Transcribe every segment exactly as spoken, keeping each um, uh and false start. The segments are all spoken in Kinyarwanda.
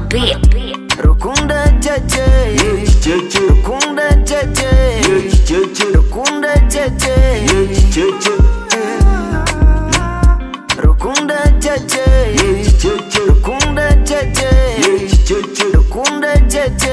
beat. Rukunda jeje, Rukunda jeje, Rukunda jeje, Rukunda jeje, Rukunda jeje, Rukunda jeje.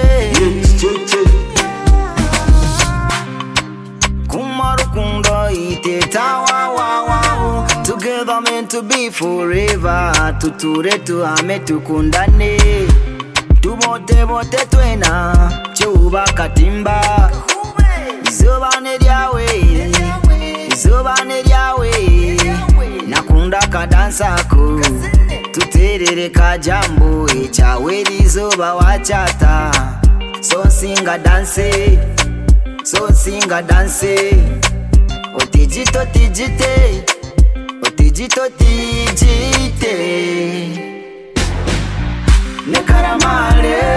Kuma Rukunda iteta wa wa wa. Together meant to be forever. Tuture tuhame tukundane. Tubote bote twena chuba katimba. Izuba neryawe, Izuba neryawe. Nakunda kadansa ko tuterere kajambo echawe lizuba wachata. So sing a dance, so sing a dance. Otijito tijite, otijito tijite. Nekaramale